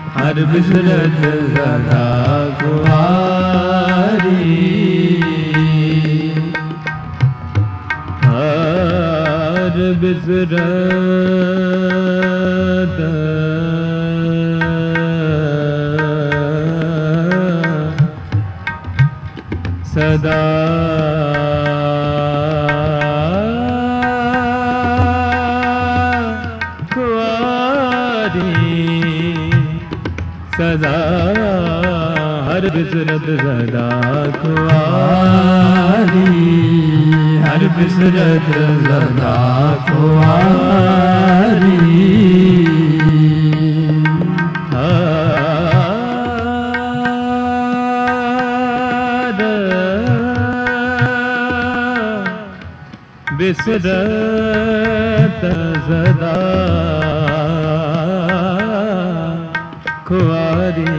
हर बिसरत सदा कुंवारी, हर बिसरत सदा सदा, हर बिसरत सदा कुंवारी, हर बिसरत सदा कुंवारी। हर बिसरत सदा खुआरी,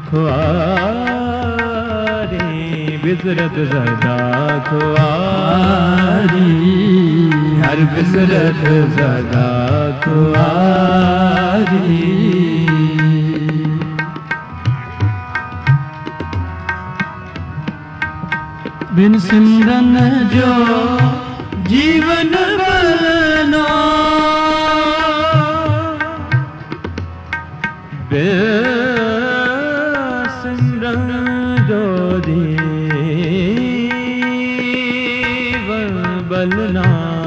खुआरी, बिसरत सदा खुआरी, हर बिसरत सदा खुआरी। बिन सिमरन जो जीवन बना, सिमरन जो जीवन बलना,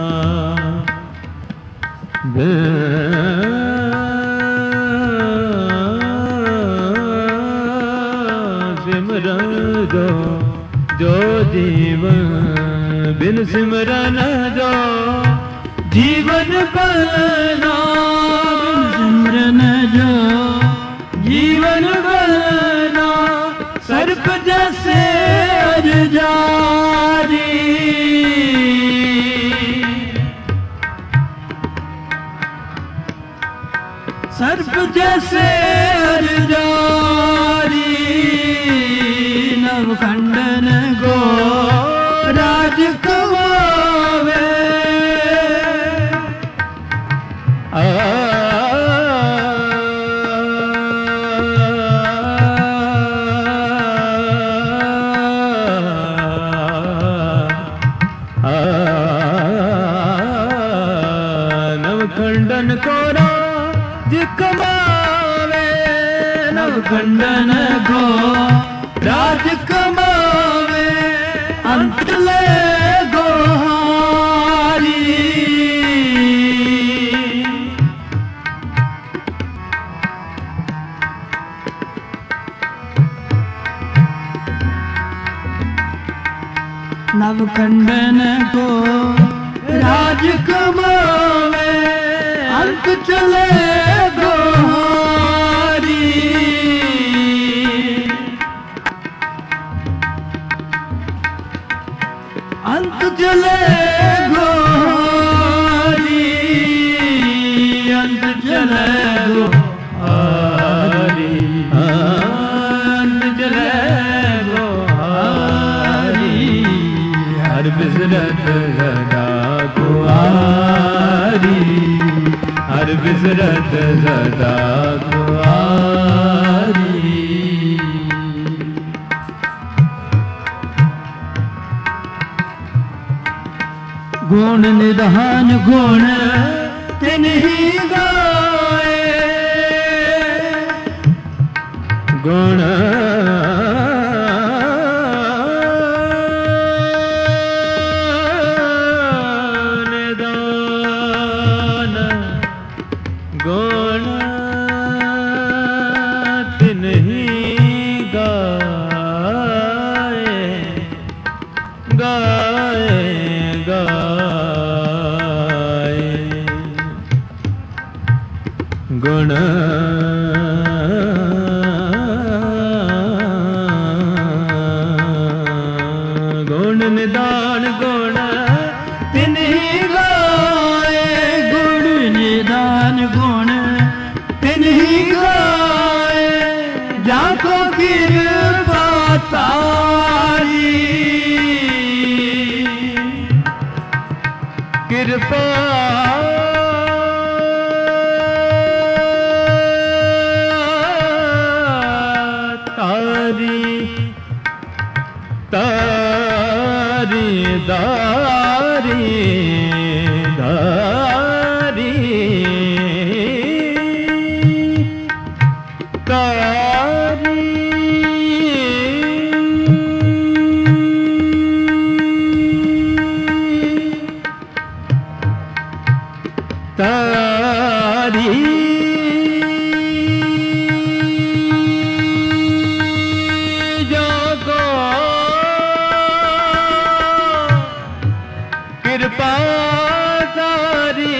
सिमरन जो जीवन, बिन सिमरन जो जीवन बलना, सिमरन जो जीवन बलना, सर्प जैसे अर जारी, सर्प जैसे अर जारी, नवखंडन को राज कमावे, नवखंडन को राज कमावे, नवखंडन को राज कमावे, अंत ले गोहारी, नवखंडन को राज कमावे, अंत चले गोहारी, अंत चले गोहारी, अंत चले गोहारी, अंत चले गोहारी, हर बिसरत सदा कुंवारी, हर बिसरत सदा कुंवारी। गुण निधान गुण तिन्ही गाए, गुण निधान गुण तिन्ही गाए, गाए गाए, गुण गुण निदान गुण तिन्ही गाए, गुण निदान गुण तिन्ही गाए, जाको कृपा तारी, कृपा तारी दारी दारी तारी तारी जागो कृपा तारी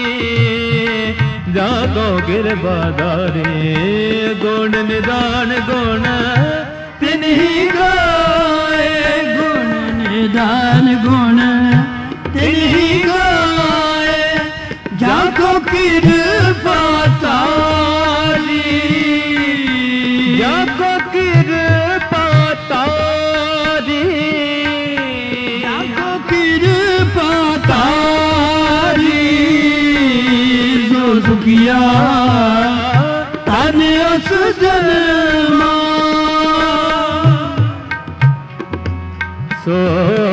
जागो कृपा तारी गुण निदान गुण तिन्ही गाए गुण निदान गुण तिन्ही गाए जागो कृपा तारी जागो कृपा तारी जागो कृपा तारी जो दुखिया ताने उस जन्मा सो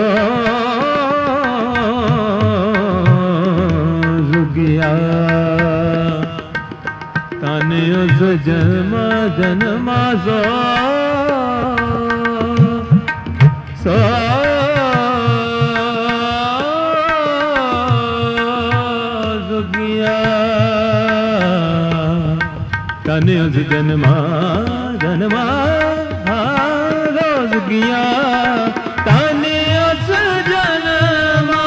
ताने उस जन्मा जन्मा सो सुखिया ताने उस जन्मा जन्मा सुखिया ताने उस जन्मा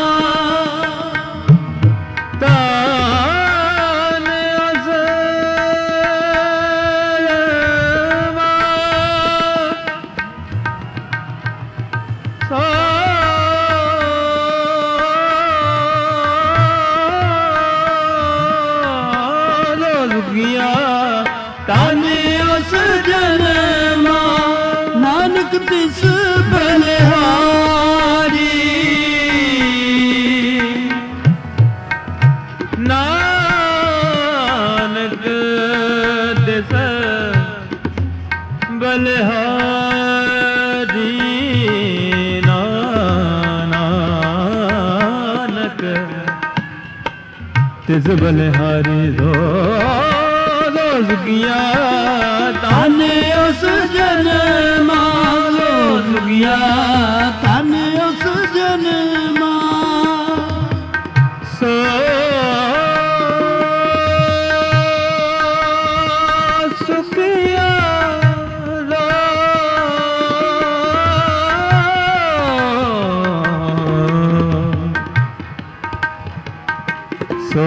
ताने उस जन्मा नानक तिस बलिहारी नानक तिस बलिहारी नानक तिस बलिहारी सुखिया ताने उस जन्मा सुखिया ताने उस जन्मा सो सुखिया सो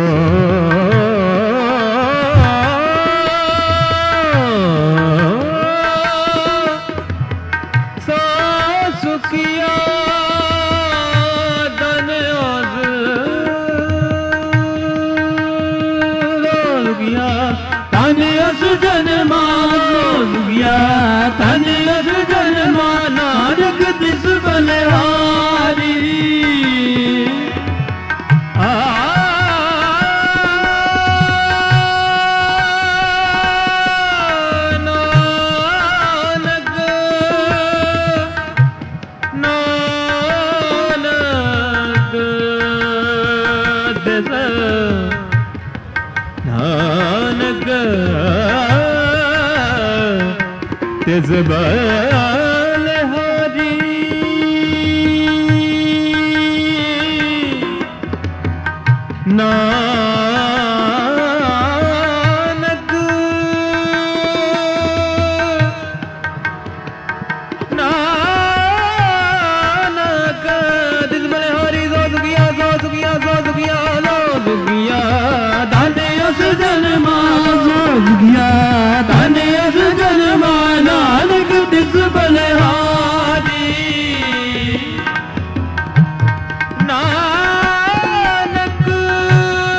सुखिया ताने उस सुखिया ताने उस जन्मा सुखिया ताने उस जन्मा नानक तिस बलिहारी नानक तिस बलिहारी नानक नानक तिस बलिहारी सो सुखिया सो सुखिया सो सुखिया सो सुखिया ताने उस जन्मा सो सुखिया ताने उस जन्मा नानक तिस बलिहारी नानक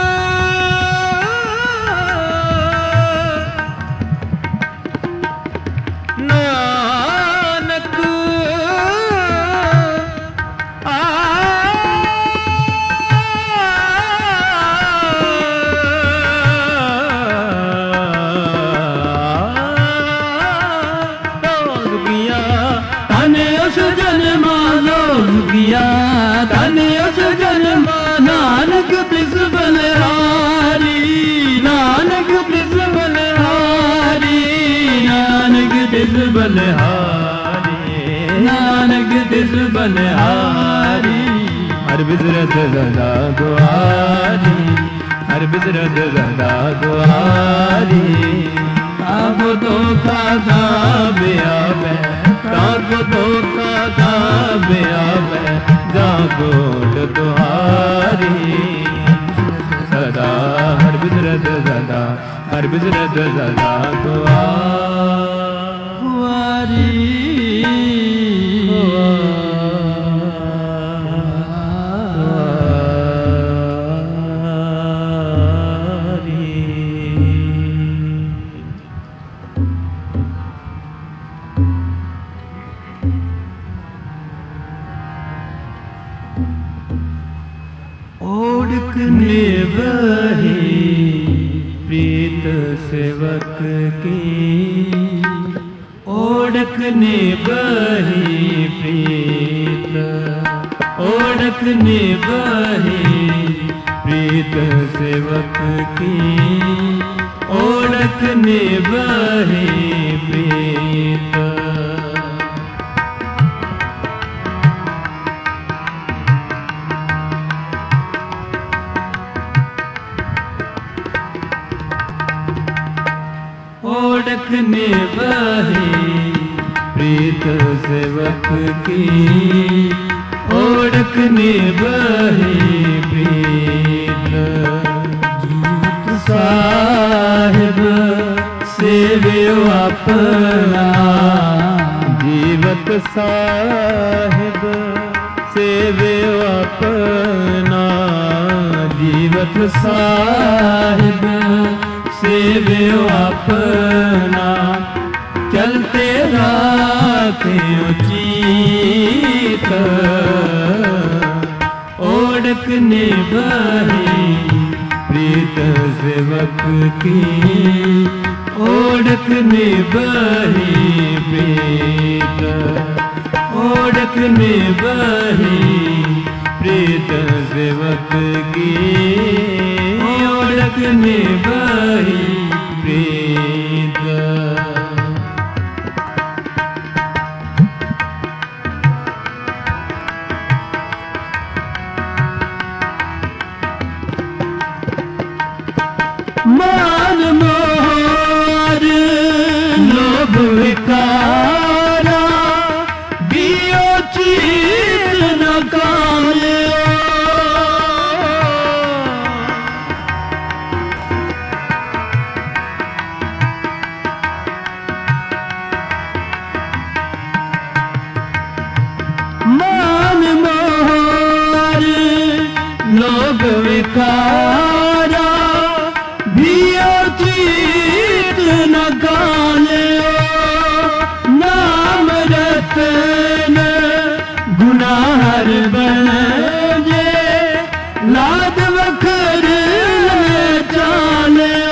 बलिहारी, नानक तिस बलिहारी। हर बिसरत सदा दुआरी, हर बिसरत सदा दुआरी। ताको तो खाता बियावे, ताको तो खाता बियावे, जागोट तुहारी। सदा हर बिसरत सदा, हर बिसरत सदा दुआरी। ओढ़क निभाही प्रीत सेवक की, ओढ़क निभाही प्रीत, ओढ़क निभाही प्रीत सेवक की, ओढ़क निभाही प्रीत। ओढ़क निभाही प्रीत सेवक की, ओढ़क निभाही प्रीत। जीवत साहिब सेवियो अपना, जीवत साहिब सेवियो अपना, जीवत साहिब सेवियो अपना। चलते राखे उचित, ओढ़क निभाही प्रीत सेवक की, ओढ़क निभाही प्रीत, ओढ़क निभाही प्रीत सेवक की, ओढ़क निभाही प्रीत। मान मोर लोभ विकारा, दियो चीत न काम्यो। मान मोर लोभ विकारा, दियो चीत न काम्यो। नाम रतन गुनाहर बन जे, लाद वखर चाल्यो।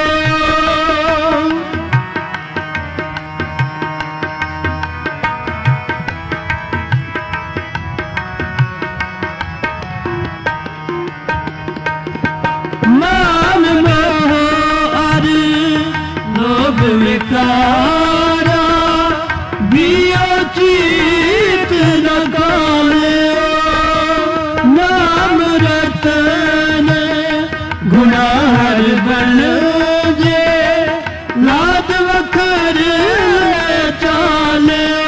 मान मोर लोभ विकारा, दियो चीत न काम्यो। नाम रतन गुनाहर बन जे, लाद वखर चाल्यो।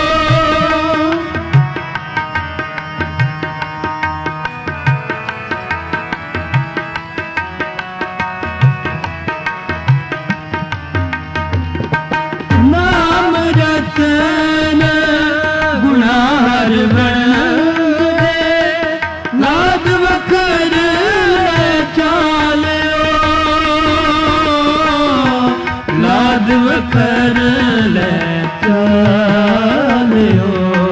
नाम रतन गुनाहर बन जे, लाद वखर चाल्यो। लाद वखर चाल्यो।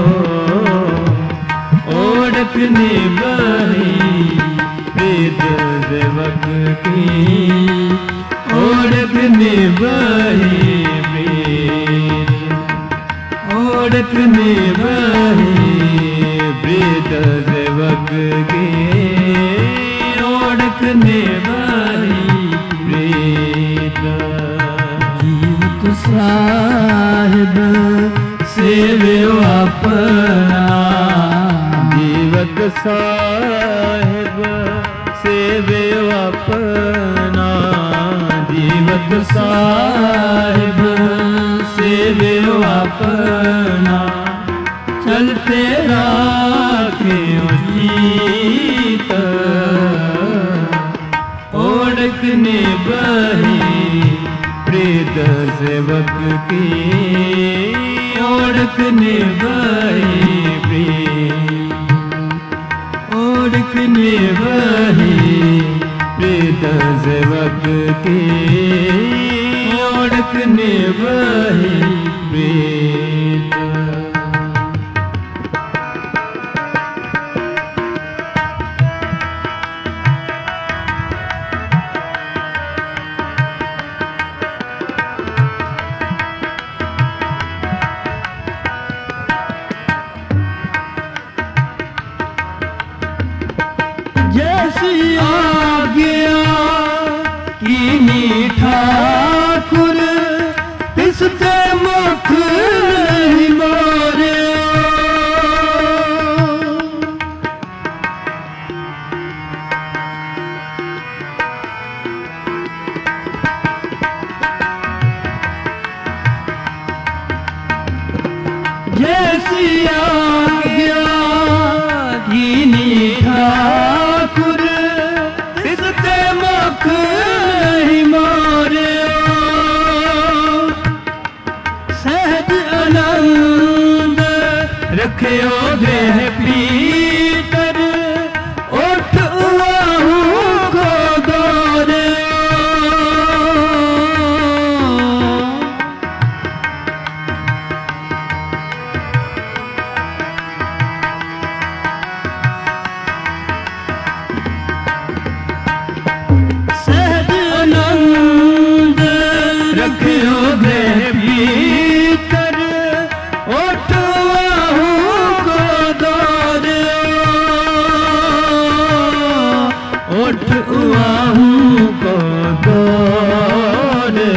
ओढ़क निभाही प्रीत सेवक की, ओढ़क निभाही प्रीत, ओढ़क निभाही प्रीत सेवक की, ओढ़क निभाही प्रीत। जीवत साहिब सेव्यो अपना जीवक साहिब सेव्यो अपना जीवक साहिब सेव्यो अपना चलते राखे जीत ओढ़क ने बही प्रेत सेवक की ओढ़क ने बही ओढ़क ने बही प्रेत सेवक की ओढ़क ने बही प्रेत। जैसी आज्ञा कीनी ठाकुर तिसते मुख नहीं मोरे जैसी आज्ञा कीनी ठाकुर तिसते मुख नहीं मोरे सहज आनंद रखियो देह पीतर उठ उआहू को दौरे रखियो देह भीतर उठ को दौरे उठ को दौरे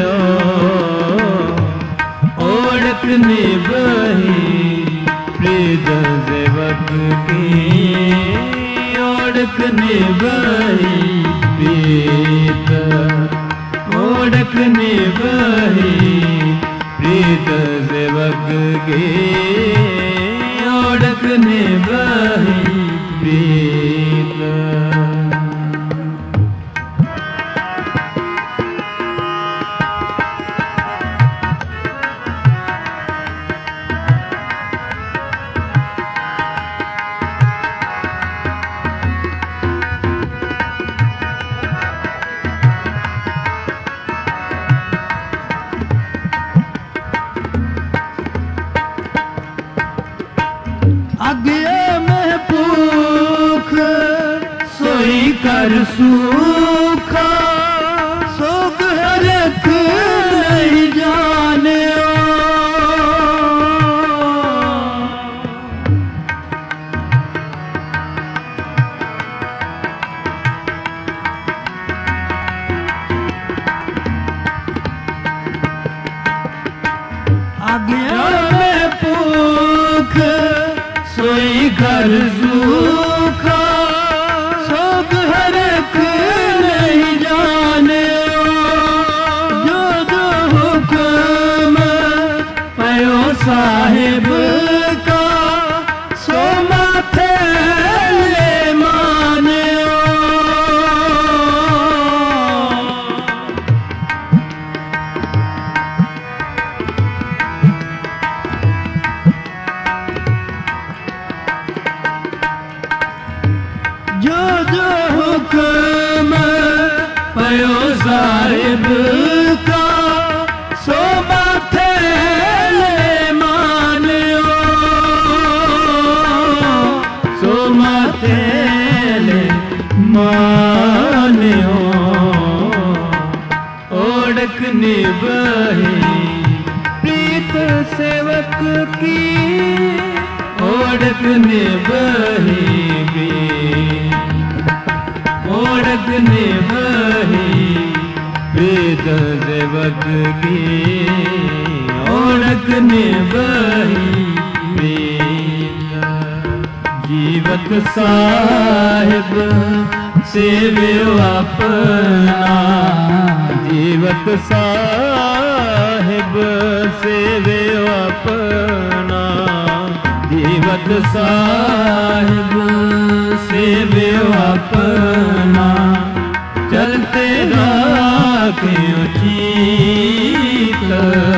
ओढ़क ने बही प्रेत सेवक की ओढ़क ने बही प्रेत ओढ़क ने बही प्रेत सेवक के ओढ़क ने बही प्रेत। आगे में भूख सोई कर सूखा सोख हरख नहीं जाने आगे में भूख सोई घर सूखा सोग हरख नहीं जाने जो जो हुक्म पयो साहिब का सो माथे ले माने जो जो हुक्म पयो साहिब का सो माथे ले मानियो सो माथे ले मानियो ओढ़क ने बही प्रीत सेवक की ओढ़क ने बही ओढ़क ने बही प्रीत सेवक की ओढ़क ने बही साहिब सेवियो अपना, जीवत साहिब सेवियो अपना, जीवत साहिब सेवियो अपना, चलते राखियो चीत,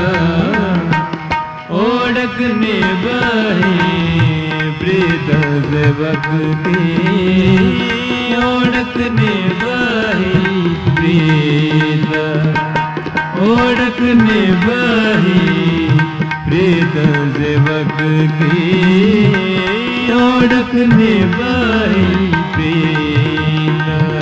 ओढ़क निभाए प्रीत सेवक की, ओढ़क निभाए प्रीत, ओढ़क निभाए प्रीत सेवक की, ओढ़क निभाए प्रीत।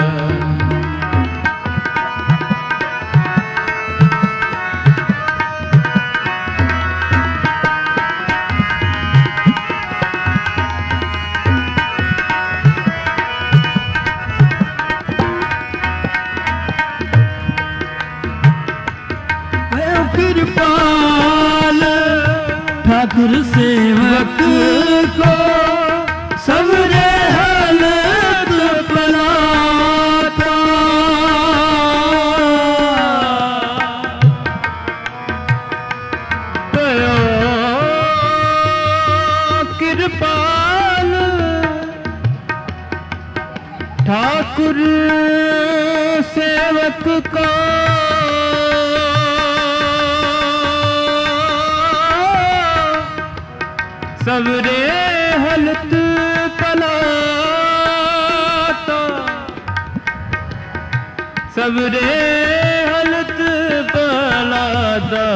कृपाल ठाकुर सेवक को सबरे हालत पलाता, कृपाल ठाकुर सेवक को सबरे हलत पलाता, सबरे हलत पलाता,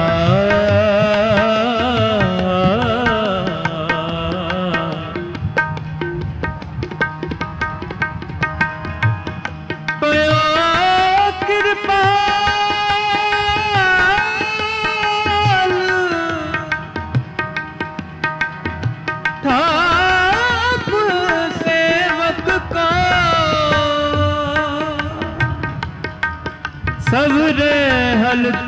सबरे हलत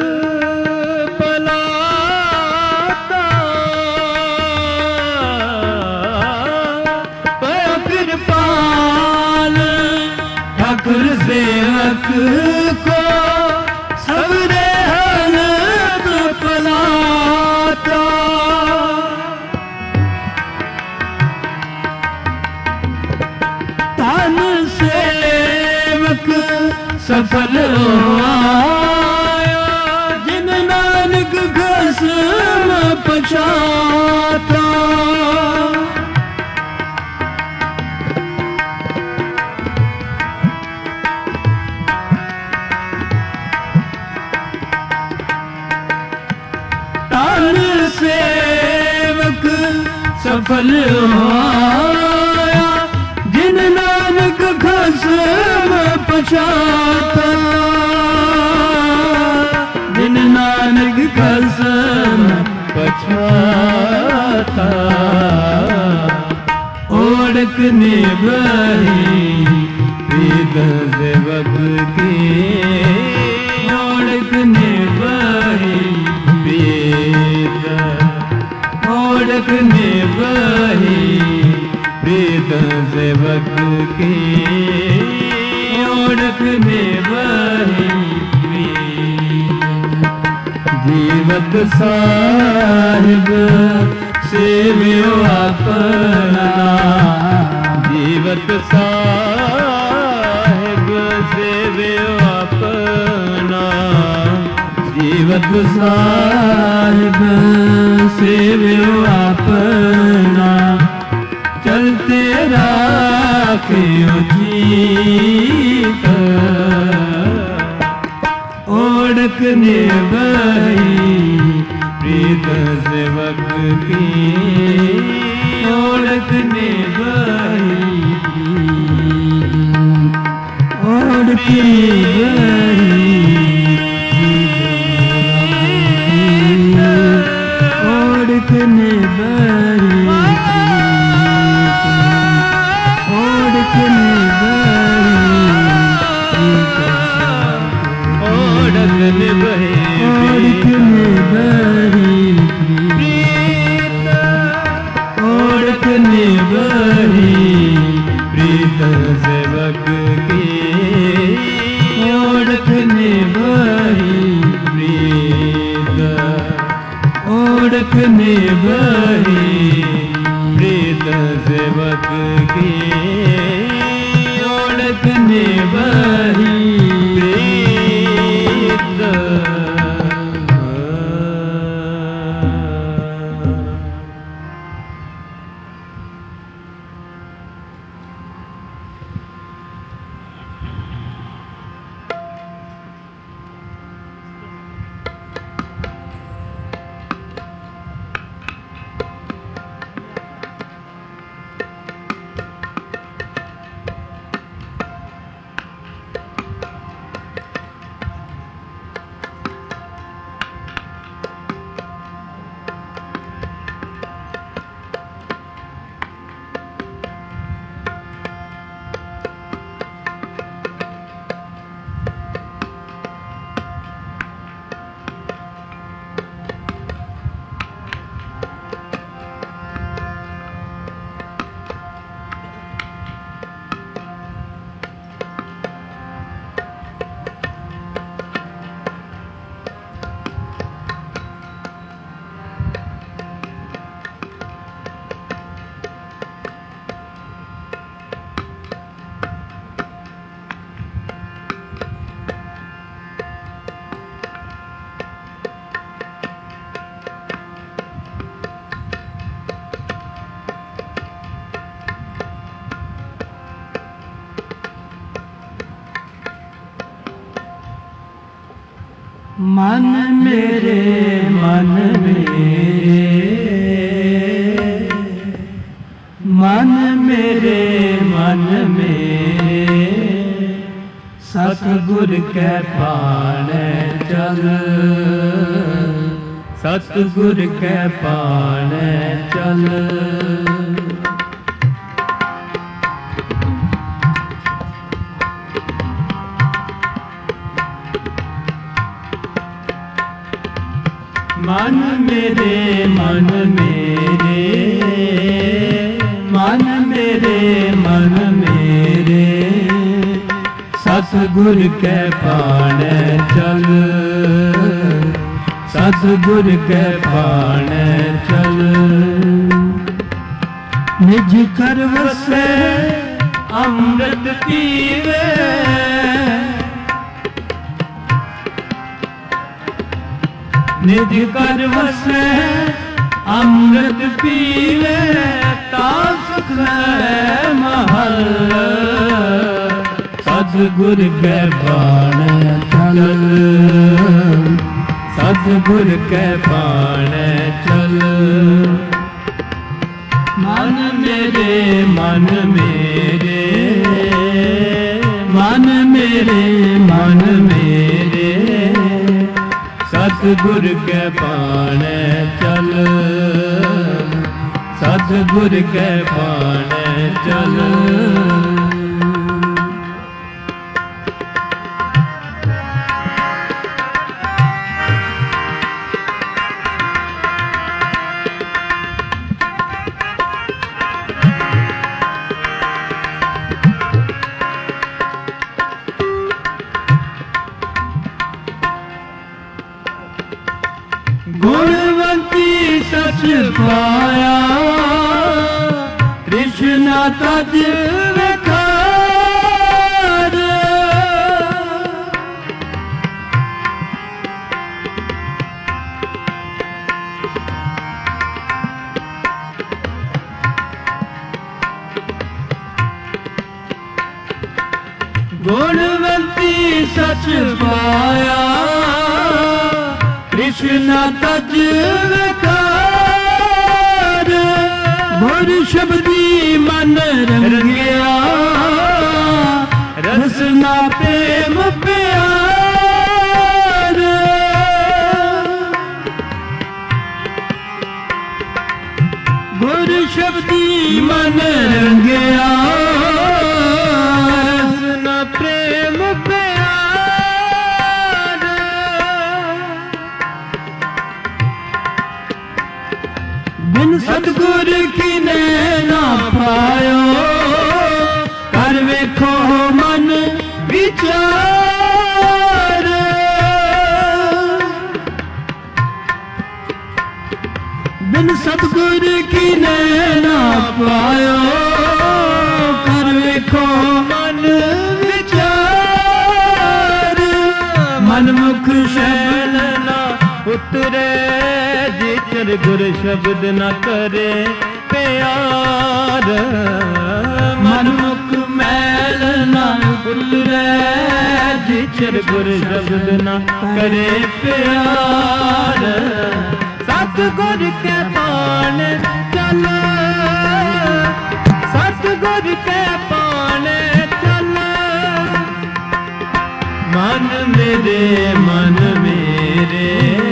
पलाता, कृपाल ठाकुर सेवक को सबरे हलत पलाता, धन सेवक सफल आया, जिन नानक खसम पछाता, धन सेवक सफल आया, जिन नानक खसम पछाता, जिन नानक खसम पछाता, ओढ़क निभाए प्रीत सेवक की, ओढ़क निभाए प्रीत, ओढ़क निभाए प्रीत सेवक की, ओढ़क निभाए प्रीत। जीवत साहिब सेवियो अपना, जीवत साहिब सेवियो अपना, जीवत साहिब सेवियो अपना, चलते राखियो चीत, ओढ़क निभाए प्रीत सेवक की, ओढ़क निभाए ओढ़क ओढ़क ओढ़क निभाए ओढ़क निभाई प्रीत सेवक की ओढ़क निभाई प्रीत मन मेरे मन मेरे मन मेरे सतगुर के पाने चल सतगुर के पाने चल मन मेरे मन मेरे मन मेरे मन मेरे सतगुर के पाने चल सतगुर के पाने चल निज कर वसे अमृत पीवे निज कर वसे अमृत पीवे ता सुख है महल सतगुर के पाने चल सतगुर के पाने चल मन मेरे मन मेरे मन मेरे मन मेरे सतगुर के पाने चल सतगुर के पाने चल गुणवंती सच पाया कृष्णा तज विखार गुणवंती सच पाया कृष्णा तज विकार गुर शब्दी मन रंगिया रसना प्रेम प्यार गुर शब्दी मन रंगिया रसना प्रेम प्यार बिन सतगुर की ना पायो कर वेखो मन विचार बिन सतगुर की नैना पायो कर वेखो मन विचार मन मुख शैल ना उतरे जिचर गुर शब्द न करे प्यार मन मुख मैल न उतरे जिचर गुर शब्द न करे प्यार सतगुर के पान चल सतगुर के पान चल मन मेरे मन मेरे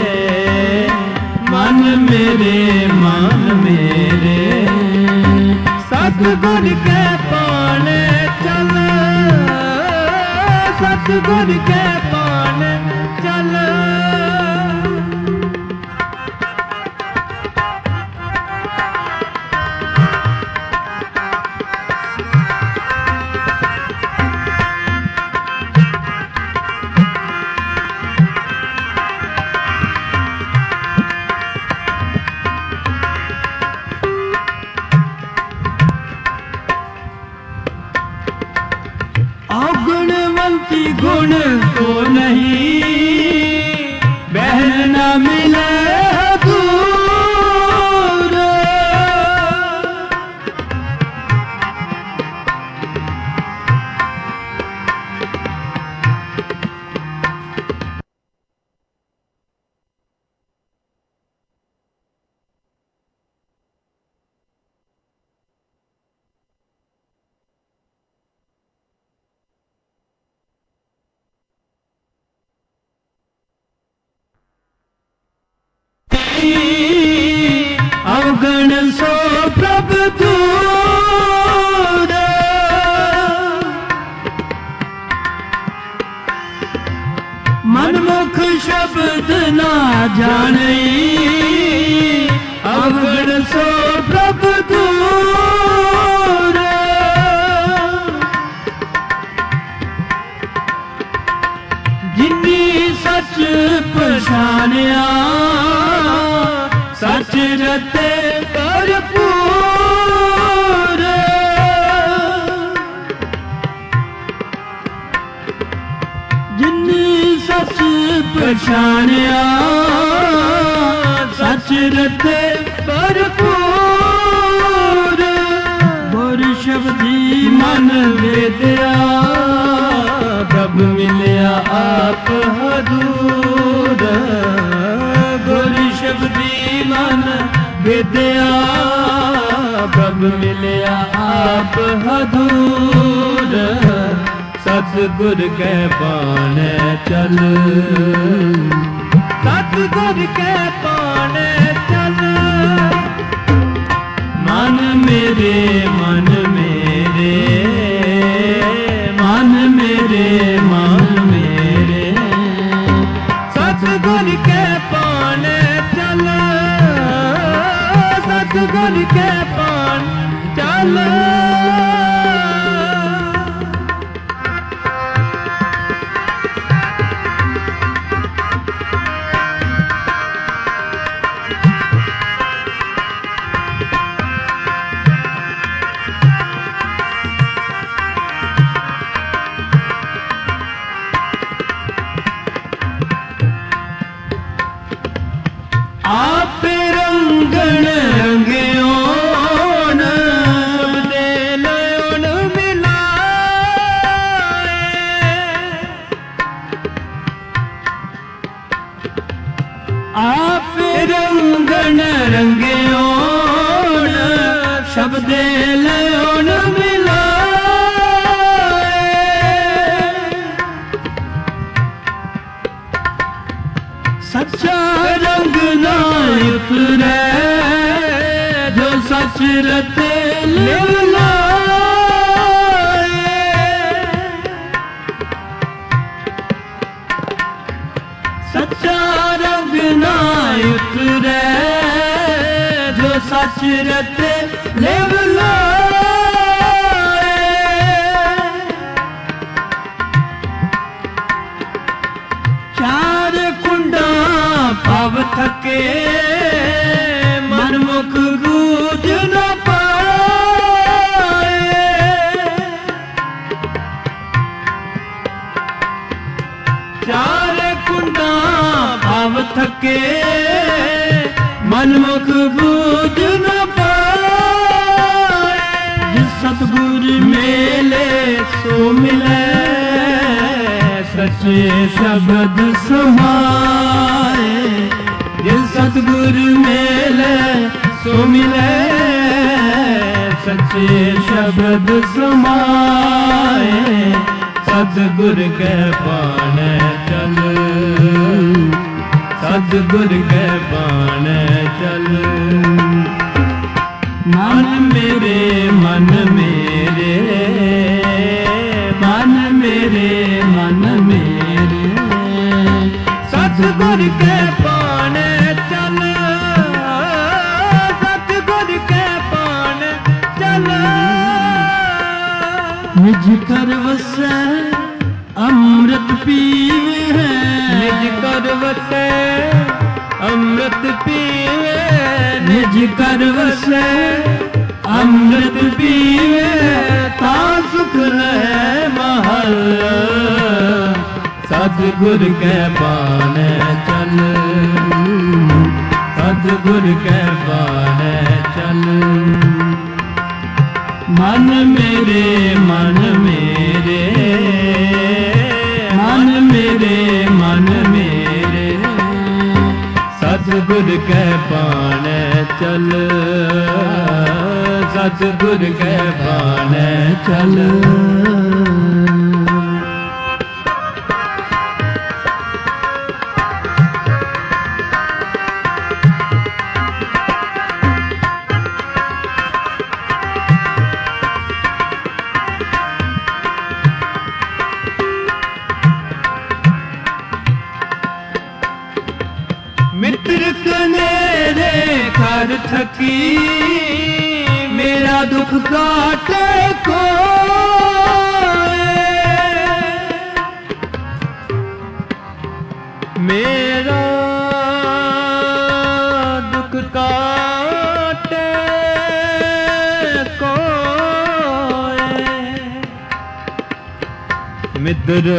मन मेरे मन मेरे सतगुर के पान चल सतगुर के पान चल गुण को नहीं बहन न मिले दूर अवगण सो प्रभु दूर मनमुख शब्द ना जाने अवगण सो प्रभु दूर जिन्नी सच पछानिया सच रते भरपूर जिन्नी सच पछानिया सच रते भरपूर गुर शब्दी मन वेदया कब मिलिया आप हदूर गुर शब्दी मन विद्या कब मिलिया आप हदूर सतगुर के पान चल सतगुर के पान चल मन मेरे मन मेरे मन मेरे मन मेरे सतगुर के पान चल सतगुर के पान चल आप रंगण रंगियो दे नयन मिलाए आप रंगण रंगियो शब्द नयन मिलाए सच्चा रंग ना उतरे जो सच रते लिव लाए सच्चा रंग ना उतरे जो सच रते लिव लाए चार कुंडा पव थके मन बूझ न पाए। जिस सतगुर मेले सो मिले, सच्चे शब्द समाए। जिस सतगुर मेले सो मिले, सच्चे शब्द समाए। सतगुर के पाण चल, सतगुर के पाण चल। मन मेरे, मन मेरे, मन मेरे, मन मेरे, सतगुर के पाण चल, सतगुर के पाण चल। निज कर वसै अमृत पीवे है, निज कर वसै अमृत पीवे। निज कर वसै अमृत पीवे, ता सुख लहै महल। सतगुर के पाण चल, सतगुर के पाण चल। मन मेरे, मन मेरे, मन मेरे, मन मेरे, सतगुर के पाण चल, सतगुर के पाण चल। मित्र कनेरे कर थकी, मेरा दुख काटे कोय। मेरा दुख काटे कोय। मित्र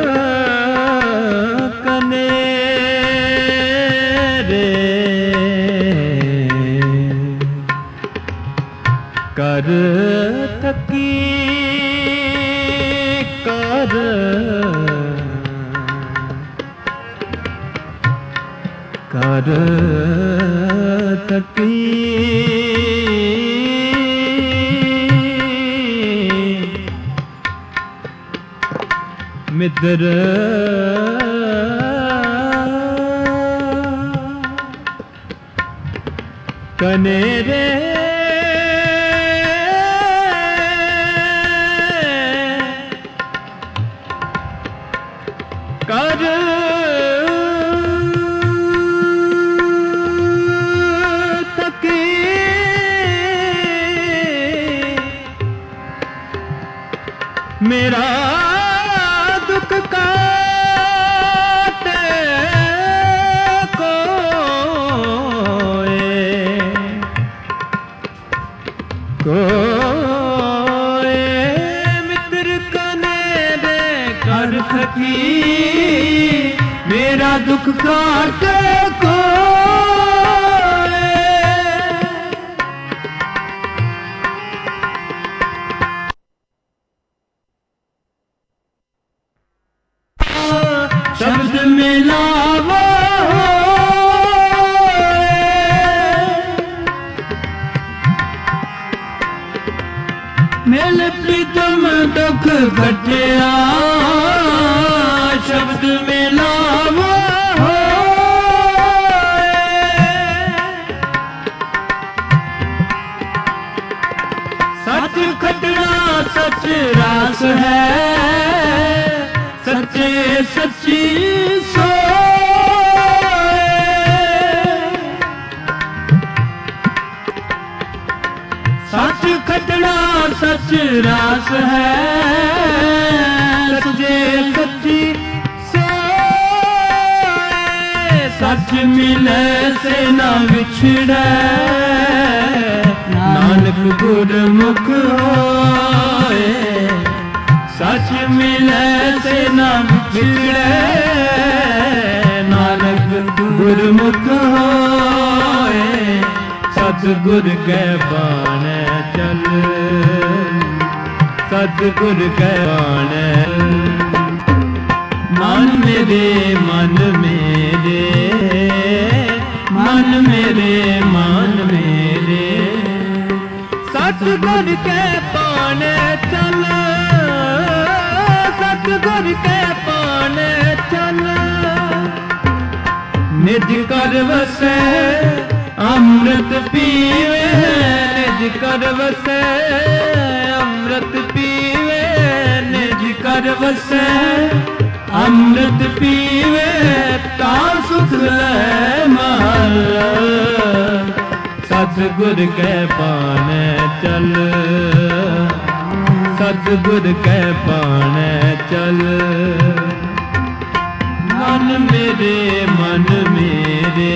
कर थकी, कर कर थकी। मित्र कनेरे कर थकी। मेरा दुख काटे कोय। मित्र कनेरे कर थकी, मेरा दुख काटे कोय। शब्द मिलावा मेरे प्रीतम दुख घटिया। शब्द मिलावा सच खटना सच रास है, सच्चे सच्ची सच खटना सच रास है, सच्चे सच्ची सच मिले से न विछड़े। नानक गुरमुख होए, सच मिले से न विछड़े। नानक गुरमुख होए, सतगुर कै बाण चल, सतगुर कै बाण। मन मेरे मन मेरे, मन मेरे मन मेरे, सतगुर कै बाण चल, सतगुर कै बाण चल। निज कर वसै अमृत पीवे, निज कर वसै अमृत पीवे, निज कर वसै अमृत पीवे, ता सुख लै महल। सतगुर कै बाण चल, सतगुर कै बाण चल। मन मेरे मन मेरे,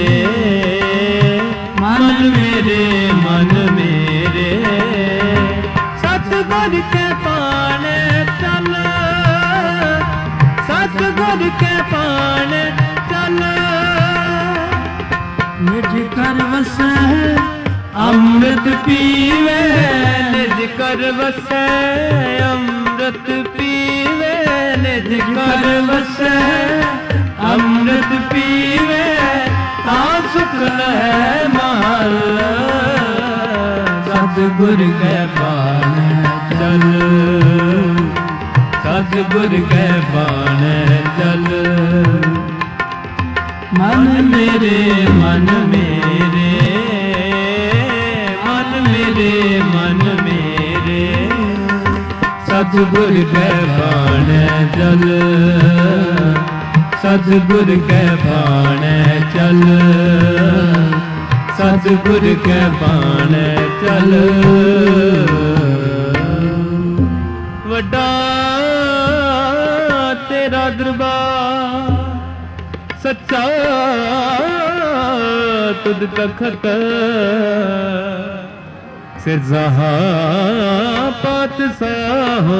मन मेरे मन मेरे, सतगुर कै बाण चल, सतगुर कै बाण चल। निज कर वसै अमृत पीवे, निज कर वसै अमृत पीवे, निज कर वसै अमृत पीवे, ता सुख लहै महल। सतगुर कै बाण चल, सतगुर कै बाण चल। मन मेरे मन मेरे, मन मेरे मन मेरे, सतगुर कै बाण चल, सतगुर कै बाण चल, सतगुर कै बाण चल। वड्डा तेरा दरबार सच्चा तुद तखत, सिरजहा पातशाह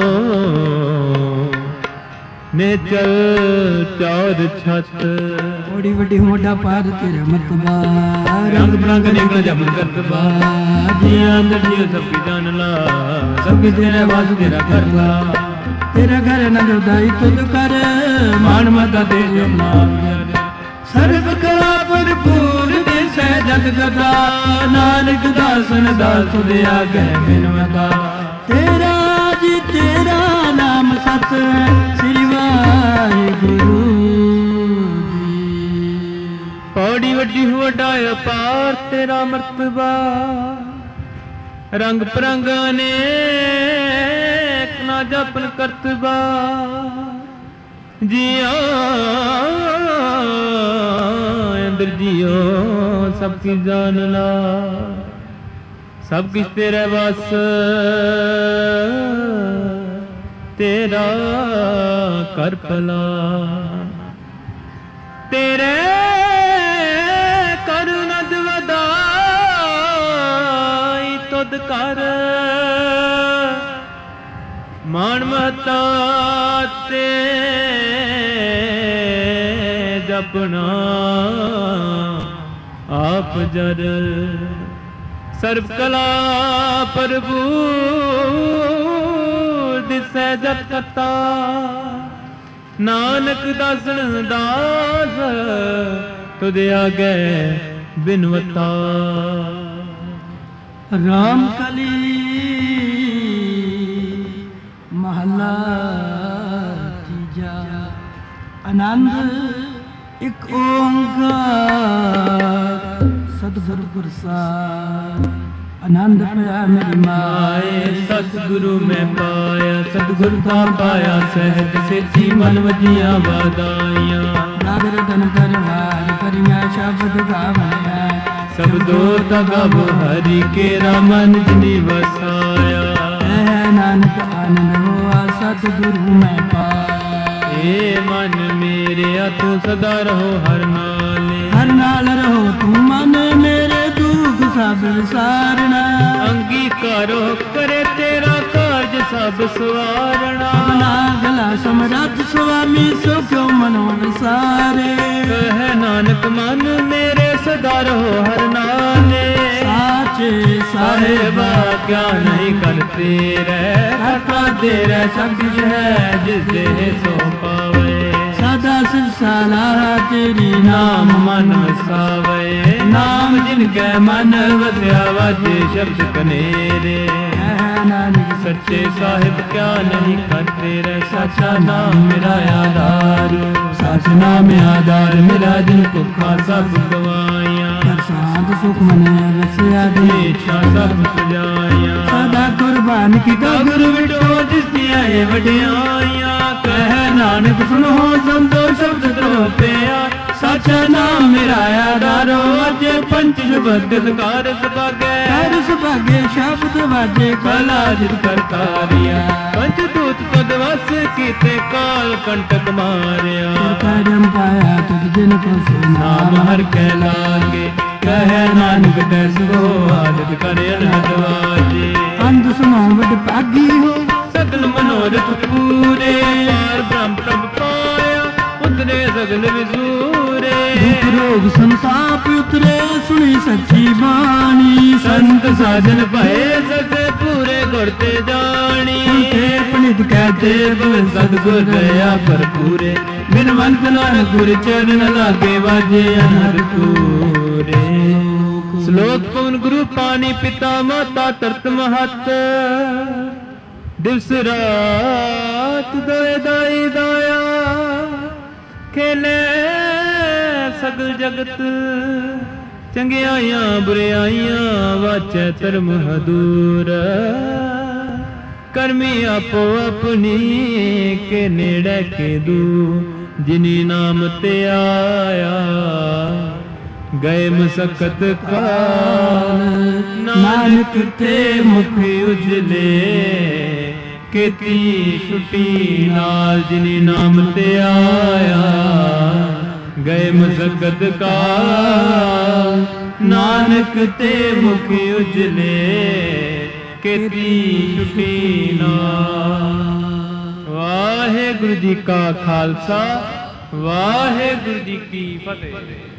ने चल चार छत। बड़ी वड्डी मोटा पार तेरा मतबा, रंग बिरंग निकल जब करतबा, जिया अंदर जियो सबकी जान ला, सबकी तेरे वास तेरा कर ला। तेरा घर न जुदाई तुद कर, मान मता तेरे नाम। सर्व कला भरपूर दिसै जग गदा, नानक दासन दास तुझे आगे बिनवता। तेरा जी तेरा नाम सत श्री वाहिगुरु जी। पौड़ी वड्डी वड्डा अपार तेरा मर्तबा, रंग परंग अनेक ना जपन करतबा। जिया अंदर जियो सबकी जान ला, सब किछ तेरे बस तेरा कर भला। तेरे करुणद वदाई तुद कर, मान मता ते जपना आप जर। सर्व कला प्रभु दिसै जत कता, नानक दासन दास तुझे आगे बिनवता। राम कली महला तीजा, आनंद एक ओंकार सतगुरु प्रसाद। आनंद पाया मेरी माए सतगुरु में पाया, सतगुरु का पाया सहज सेठी मन वजिया बधाइयां। नागर धन करवार करिया शब्द गावया, शब्दो तगब हरि के रामन जिनी वसाया। नानक आनंद हुआ सतगुरु में पाया। हे मन मेरे तू सदा रहो हर नाले, हर नाल रहो तू मन मेरे दुख सब विसारना। अंगीकारो करे तेरा कार्य सब सवारना। अपना गला समरथ स्वामी सो क्यों मनो विसारे। कह नानक मन मेरे सदा रहो हर नाले, साथ ਸਾਹਿਬਾ ਕਿਆ ਨਹੀਂ ਕਰਤੇ ਰਹਿ ਕਰਤਾ ਤੇਰੇ ਸਭ ਕੁਛ ਹੈ ਜਿਸ ਦੇ ਸੋ ਪਾਵੇ ਸਦਾ ਸਿਰ ਸਾਲਾ ਤੇਰੀ ਨਾਮ ਮਨ ਵਸਾਵੇ ਨਾਮ ਜਿਨ ਕੈ ਮਨ ਵਸਿਆ ਵਾਜੇ ਸ਼ਬਦ ਕਨੇਰੇ ਨਾਨਕ ਸੱਚੇ ਸਾਹਿਬ ਕਿਆ ਨਹੀਂ ਕਰਤੇ ਰਹਿ ਸੱਚਾ ਨਾਮ ਮੇਰਾ ਆਧਾਰ ਸੱਚ ਨਾਮ ਆਧਾਰ ਮੇਰਾ ਜਿਨ ਭੁੱਖਾ ਸਭ ਗਵਾਈਆਂ ਪ੍ਰਸਾਦ ਸੁਖ ਮਨੇ ਰਸਿਆ ਦੇ ਇੱਛਾ ਸਭ ਸਜਾਈਆਂ ਸਦਾ ਕੁਰਬਾਨ ਕੀਤਾ ਗੁਰੂ ਵਿਟੋ ਜਿਸ ਦੀਆਂ ਇਹ ਵਡਿਆਈਆਂ ਕਹਿ ਨਾਨਕ ਸੁਣੋ ਸੰਤੋ ਸ਼ਬਦ ਤਰੋਪਿਆ ਸੱਚਾ ਨਾਮ ਮੇਰਾ ਆਧਾਰੋ ਅਜੇ ਪੰਚ ਸ਼ਬਦ ਕਾਰ ਸੁਭਾਗੇ ਕਰ ਸੁਭਾਗੇ ਸ਼ਬਦ ਵਾਜੇ ਕਲਾ ਜਿਤ ਕਰਤਾਰਿਆ ਪੰਚ ਦੂਤ ਪਦ ਵਸ ਕੀਤੇ ਕਾਲ ਕੰਟਕ ਮਾਰਿਆ ਕਰਮ ਪਾਇਆ ਤੁਧ ਜਿਨ ਕੋ ਨਾਮ ਹਰ ਕੈ ਲਾਗੇ ਕਹਿ ਨਾਨਕ ਤੈ ਸੋ ਆਦਤ ਕਰ ਅਨਹਦ ਵਾਜੇ ਅੰਧ ਸੁਨੋ ਵਡ ਭਾਗੀ ਹੋ ਸਗਲ ਮਨੋਰਥ ਪੂਰੇ ਪਾਰ ਬ੍ਰਹਮ ਪ੍ਰਭ ਪਾਇਆ ਉਤਰੇ ਸਗਲ ਵਿਸੂਰੇ ਦੁਖ ਰੋਗ ਸੰਤਾਪ ਉਤਰੇ ਸੁਣੀ ਸੱਚੀ ਬਾਣੀ ਸੰਤ ਸਾਜਨ ਭਏ ਸਕੇ ਪੂਰੇ ਗੁਰ ਤੇ ਜਾਣੀ ਤੇ ਪਣਿਤ ਕਹਤੇ ਦੇਵ ਸਤਿਗੁਰ ਦਇਆ ਭਰਪੂਰੇ ਬਿਨ ਮੰਤ ਨਾਨਕ ਗੁਰ ਚਰਨ ਲਾਗੇ ਵਾਜੇ ਅਨਹਦ ਪੂਰੇ ਸ਼ਲੋਕ ਪਵਨ ਗੁਰੂ ਪਾਣੀ ਪਿਤਾ ਮਾਤਾ ਤਰਤ ਮਹਤ ਦਿਵਸ ਰਾਤ ਦੋਏ ਦਾਈ ਦਾਇਆ ਖੇਲੇ ਸਗਲ ਜਗਤ ਚੰਗਿਆਈਆਂ ਬੁਰਿਆਈਆਂ ਵਾਚੈ ਧਰਮ ਹਦੂਰ ਕਰਮੀ ਆਪੋ ਆਪਣੀ ਕੇ ਨੇੜੇ ਕੇ ਦੂ ਜਿਨੀ ਨਾਮ ਤੇ ਆਇਆ ਗਏ ਮਸਕਤ ਕਾਲ ਨਾਨਕ ਤੇ ਮੁਖ ਉਜਲੇ ਕੀਤੀ ਛੁੱਟੀ ਨਾਲ ਜਿਨੀ ਨਾਮ ਤੇ ਆਇਆ ਗਏ ਮਸਕਤ ਕਾਲ ਨਾਨਕ ਤੇ ਮੁਖ ਉਜਲੇ ਕੀਤੀ ਛੁੱਟੀ ਨਾਲ। ਵਾਹਿਗੁਰੂ ਜੀ ਕਾ ਖਾਲਸਾ ਵਾਹਿਗੁਰੂ ਜੀ ਕੀ ਫਤਿਹ।